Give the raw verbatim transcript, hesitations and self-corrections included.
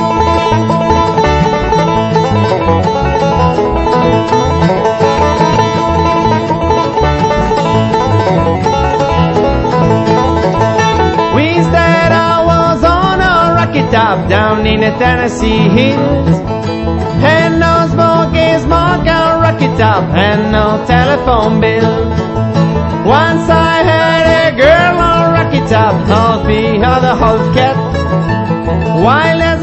Top down in the Tennessee hills, and no smoke is smoke on Rocky Top, and no telephone bill. Once I had a girl on Rocky Top, called me the whole cat, wild as